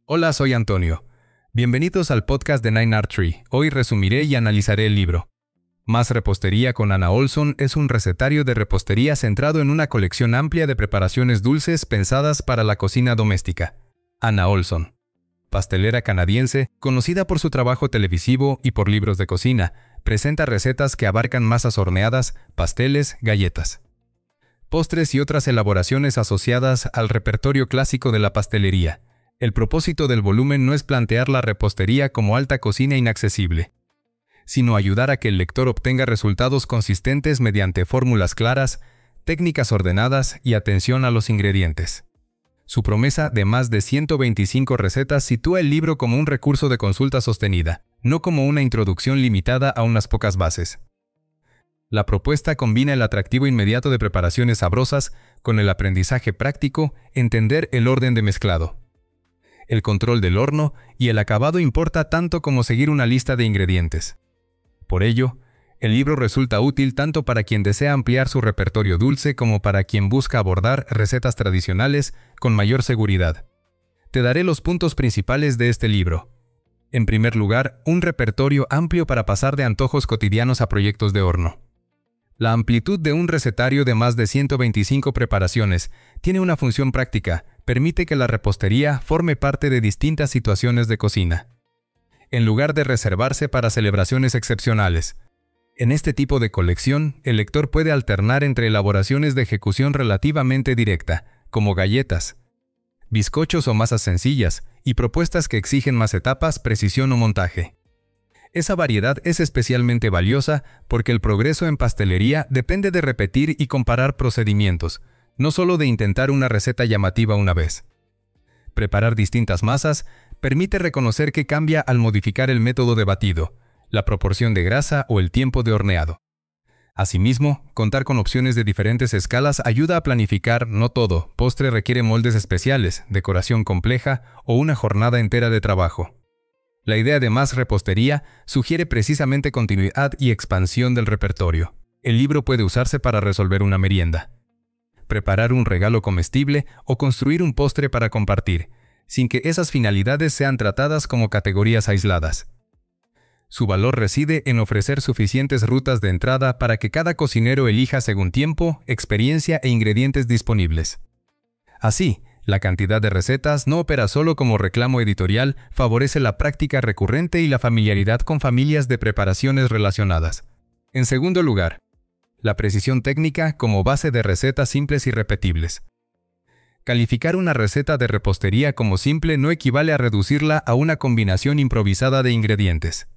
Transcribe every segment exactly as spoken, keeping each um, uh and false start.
Hola, soy Antonio. Bienvenidos al podcast de Nine Art Tree. Hoy resumiré y analizaré el libro. Más repostería con Anna Olson es un recetario de repostería centrado en una colección amplia de preparaciones dulces pensadas para la cocina doméstica. Anna Olson, pastelera canadiense, conocida por su trabajo televisivo y por libros de cocina, presenta recetas que abarcan masas horneadas, pasteles, galletas, postres y otras elaboraciones asociadas al repertorio clásico de la pastelería. El propósito del volumen no es plantear la repostería como alta cocina inaccesible, sino ayudar a que el lector obtenga resultados consistentes mediante fórmulas claras, técnicas ordenadas y atención a los ingredientes. Su promesa de más de ciento veinticinco recetas sitúa el libro como un recurso de consulta sostenida, no como una introducción limitada a unas pocas bases. La propuesta combina el atractivo inmediato de preparaciones sabrosas con el aprendizaje práctico, entender el orden de mezclado, el control del horno y el acabado importa tanto como seguir una lista de ingredientes. Por ello, el libro resulta útil tanto para quien desea ampliar su repertorio dulce como para quien busca abordar recetas tradicionales con mayor seguridad. Te daré los puntos principales de este libro. En primer lugar, un repertorio amplio para pasar de antojos cotidianos a proyectos de horno. La amplitud de un recetario de más de ciento veinticinco preparaciones tiene una función práctica. Permite que la repostería forme parte de distintas situaciones de cocina, en lugar de reservarse para celebraciones excepcionales. En este tipo de colección, el lector puede alternar entre elaboraciones de ejecución relativamente directa, como galletas, bizcochos o masas sencillas, y propuestas que exigen más etapas, precisión o montaje. Esa variedad es especialmente valiosa porque el progreso en pastelería depende de repetir y comparar procedimientos, no solo de intentar una receta llamativa una vez. Preparar distintas masas permite reconocer qué cambia al modificar el método de batido, la proporción de grasa o el tiempo de horneado. Asimismo, contar con opciones de diferentes escalas ayuda a planificar. No todo postre requiere moldes especiales, decoración compleja o una jornada entera de trabajo. La idea de más repostería sugiere precisamente continuidad y expansión del repertorio. El libro puede usarse para resolver una merienda, preparar un regalo comestible o construir un postre para compartir, sin que esas finalidades sean tratadas como categorías aisladas. Su valor reside en ofrecer suficientes rutas de entrada para que cada cocinero elija según tiempo, experiencia e ingredientes disponibles. Así, la cantidad de recetas no opera solo como reclamo editorial, favorece la práctica recurrente y la familiaridad con familias de preparaciones relacionadas. En segundo lugar, la precisión técnica como base de recetas simples y repetibles. Calificar una receta de repostería como simple no equivale a reducirla a una combinación improvisada de ingredientes.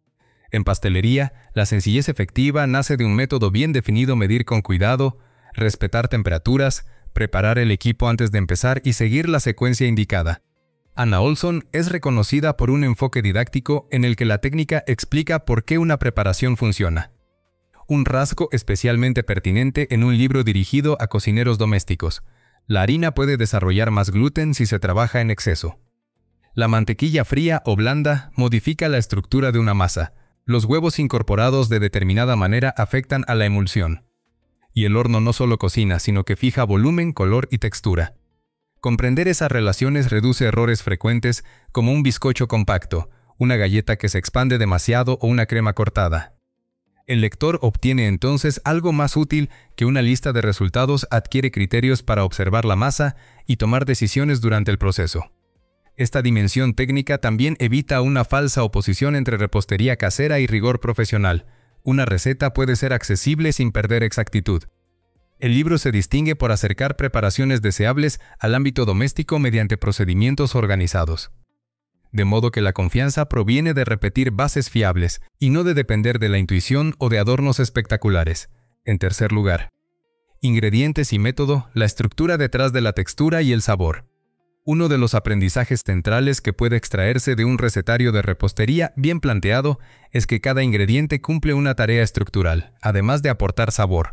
En pastelería, la sencillez efectiva nace de un método bien definido: medir con cuidado, respetar temperaturas, preparar el equipo antes de empezar y seguir la secuencia indicada. Anna Olson es reconocida por un enfoque didáctico en el que la técnica explica por qué una preparación funciona. Un rasgo especialmente pertinente en un libro dirigido a cocineros domésticos. La harina puede desarrollar más gluten si se trabaja en exceso. La mantequilla fría o blanda modifica la estructura de una masa. Los huevos incorporados de determinada manera afectan a la emulsión. Y el horno no solo cocina, sino que fija volumen, color y textura. Comprender esas relaciones reduce errores frecuentes como un bizcocho compacto, una galleta que se expande demasiado o una crema cortada. El lector obtiene entonces algo más útil que una lista de resultados. Adquiere criterios para observar la masa y tomar decisiones durante el proceso. Esta dimensión técnica también evita una falsa oposición entre repostería casera y rigor profesional. Una receta puede ser accesible sin perder exactitud. El libro se distingue por acercar preparaciones deseables al ámbito doméstico mediante procedimientos organizados, de modo que la confianza proviene de repetir bases fiables y no de depender de la intuición o de adornos espectaculares. En tercer lugar, ingredientes y método, la estructura detrás de la textura y el sabor. Uno de los aprendizajes centrales que puede extraerse de un recetario de repostería bien planteado es que cada ingrediente cumple una tarea estructural, además de aportar sabor.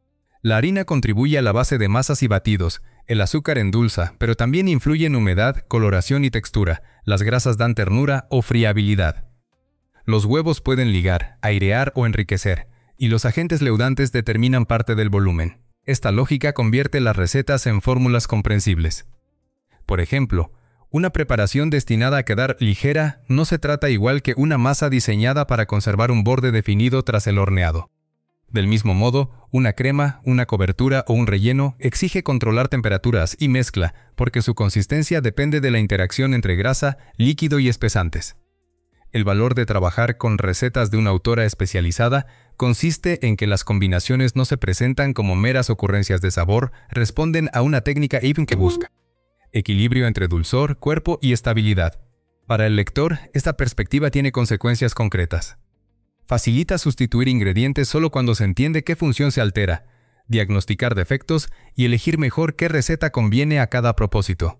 La harina contribuye a la base de masas y batidos, el azúcar endulza, pero también influye en humedad, coloración y textura. Las grasas dan ternura o friabilidad. Los huevos pueden ligar, airear o enriquecer, y los agentes leudantes determinan parte del volumen. Esta lógica convierte las recetas en fórmulas comprensibles. Por ejemplo, Una preparación destinada a quedar ligera no se trata igual que una masa diseñada para conservar un borde definido tras el horneado. Del mismo modo, una crema, una cobertura o un relleno exige controlar temperaturas y mezcla porque su consistencia depende de la interacción entre grasa, líquido y espesantes. El valor de trabajar con recetas de una autora especializada consiste en que las combinaciones no se presentan como meras ocurrencias de sabor, responden a una técnica even que busca equilibrio entre dulzor, cuerpo y estabilidad. Para el lector, esta perspectiva tiene consecuencias concretas. Facilita sustituir ingredientes solo cuando se entiende qué función se altera, diagnosticar defectos y elegir mejor qué receta conviene a cada propósito.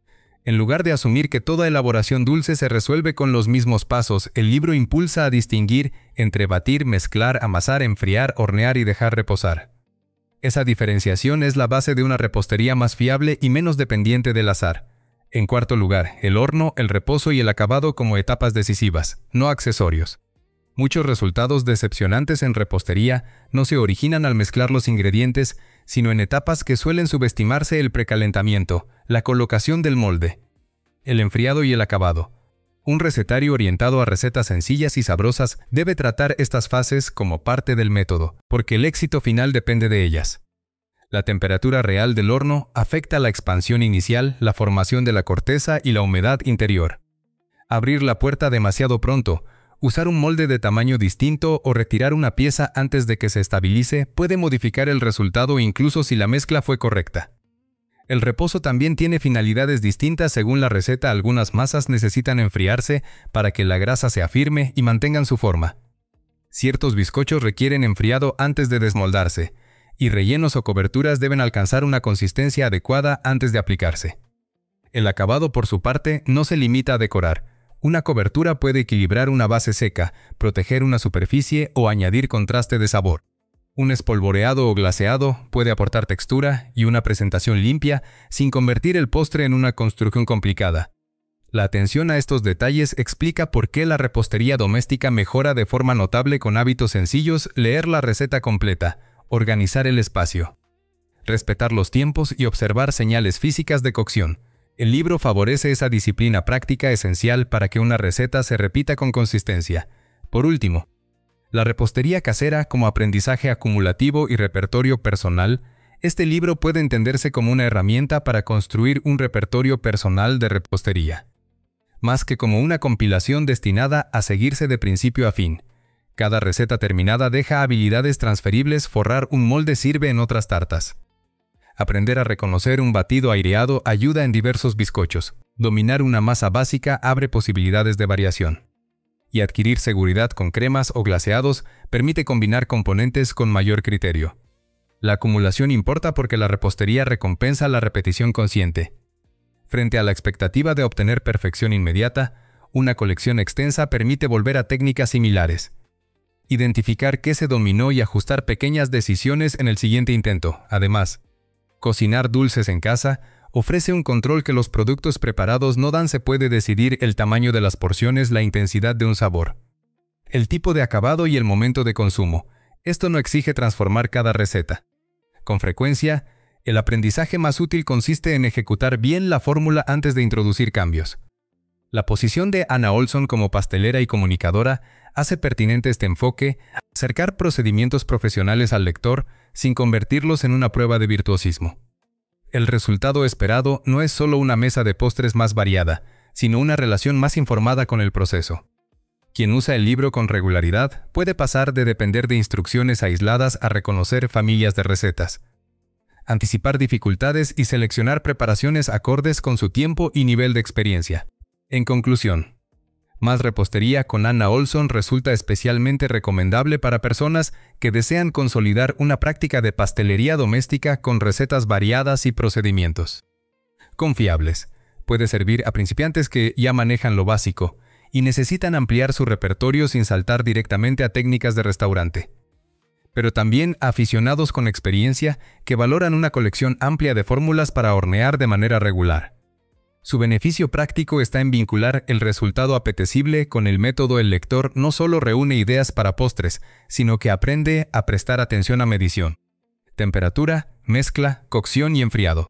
En lugar de asumir que toda elaboración dulce se resuelve con los mismos pasos, el libro impulsa a distinguir entre batir, mezclar, amasar, enfriar, hornear y dejar reposar. Esa diferenciación es la base de una repostería más fiable y menos dependiente del azar. En cuarto lugar, el horno, el reposo y el acabado como etapas decisivas, no accesorios. Muchos resultados decepcionantes en repostería no se originan al mezclar los ingredientes, sino en etapas que suelen subestimarse: el precalentamiento, la colocación del molde, el enfriado y el acabado. Un recetario orientado a recetas sencillas y sabrosas debe tratar estas fases como parte del método, porque el éxito final depende de ellas. La temperatura real del horno afecta la expansión inicial, la formación de la corteza y la humedad interior. Abrir la puerta demasiado pronto, usar un molde de tamaño distinto o retirar una pieza antes de que se estabilice puede modificar el resultado incluso si la mezcla fue correcta. El reposo también tiene finalidades distintas según la receta. Algunas masas necesitan enfriarse para que la grasa se afirme y mantengan su forma. Ciertos bizcochos requieren enfriado antes de desmoldarse, y rellenos o coberturas deben alcanzar una consistencia adecuada antes de aplicarse. El acabado, por su parte, no se limita a decorar. Una cobertura puede equilibrar una base seca, proteger una superficie o añadir contraste de sabor. Un espolvoreado o glaseado puede aportar textura y una presentación limpia sin convertir el postre en una construcción complicada. La atención a estos detalles explica por qué la repostería doméstica mejora de forma notable con hábitos sencillos: leer la receta completa, organizar el espacio, respetar los tiempos y observar señales físicas de cocción. El libro favorece esa disciplina práctica esencial para que una receta se repita con consistencia. Por último, la repostería casera como aprendizaje acumulativo y repertorio personal. Este libro puede entenderse como una herramienta para construir un repertorio personal de repostería, más que como una compilación destinada a seguirse de principio a fin. Cada receta terminada deja habilidades transferibles. Forrar un molde sirve en otras tartas. Aprender a reconocer un batido aireado ayuda en diversos bizcochos. Dominar una masa básica abre posibilidades de variación. Y adquirir seguridad con cremas o glaseados permite combinar componentes con mayor criterio. La acumulación importa porque la repostería recompensa la repetición consciente. Frente a la expectativa de obtener perfección inmediata, una colección extensa permite volver a técnicas similares, identificar qué se dominó y ajustar pequeñas decisiones en el siguiente intento. Además, cocinar dulces en casa ofrece un control que los productos preparados no dan. Se puede decidir el tamaño de las porciones, la intensidad de un sabor, el tipo de acabado y el momento de consumo. Esto no exige transformar cada receta. Con frecuencia, el aprendizaje más útil consiste en ejecutar bien la fórmula antes de introducir cambios. La posición de Anna Olson como pastelera y comunicadora hace pertinente este enfoque: acercar procedimientos profesionales al lector sin convertirlos en una prueba de virtuosismo. El resultado esperado no es solo una mesa de postres más variada, sino una relación más informada con el proceso. Quien usa el libro con regularidad puede pasar de depender de instrucciones aisladas a reconocer familias de recetas, anticipar dificultades y seleccionar preparaciones acordes con su tiempo y nivel de experiencia. En conclusión, Más repostería con Anna Olson resulta especialmente recomendable para personas que desean consolidar una práctica de pastelería doméstica con recetas variadas y procedimientos confiables. Puede servir a principiantes que ya manejan lo básico y necesitan ampliar su repertorio sin saltar directamente a técnicas de restaurante, pero también a aficionados con experiencia que valoran una colección amplia de fórmulas para hornear de manera regular. Su beneficio práctico está en vincular el resultado apetecible con el método. El lector no solo reúne ideas para postres, sino que aprende a prestar atención a medición, temperatura, mezcla, cocción y enfriado.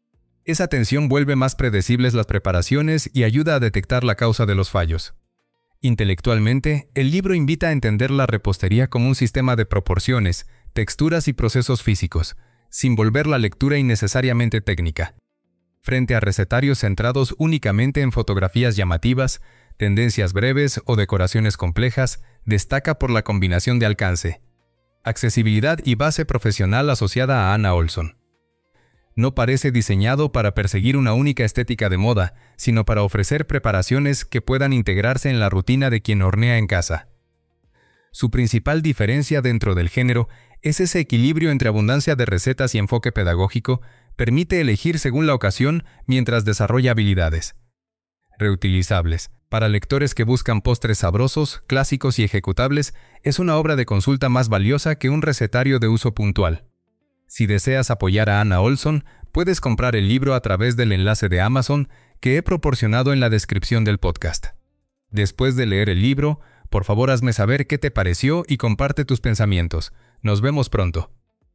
Esa atención vuelve más predecibles las preparaciones y ayuda a detectar la causa de los fallos. Intelectualmente, el libro invita a entender la repostería como un sistema de proporciones, texturas y procesos físicos, sin volver la lectura innecesariamente técnica. Frente a recetarios centrados únicamente en fotografías llamativas, tendencias breves o decoraciones complejas, destaca por la combinación de alcance, accesibilidad y base profesional asociada a Anna Olson. No parece diseñado para perseguir una única estética de moda, sino para ofrecer preparaciones que puedan integrarse en la rutina de quien hornea en casa. Su principal diferencia dentro del género es ese equilibrio entre abundancia de recetas y enfoque pedagógico. Permite elegir según la ocasión mientras desarrolla habilidades reutilizables. Para lectores que buscan postres sabrosos, clásicos y ejecutables, es una obra de consulta más valiosa que un recetario de uso puntual. Si deseas apoyar a Anna Olson, puedes comprar el libro a través del enlace de Amazon que he proporcionado en la descripción del podcast. Después de leer el libro, por favor hazme saber qué te pareció y comparte tus pensamientos. Nos vemos pronto.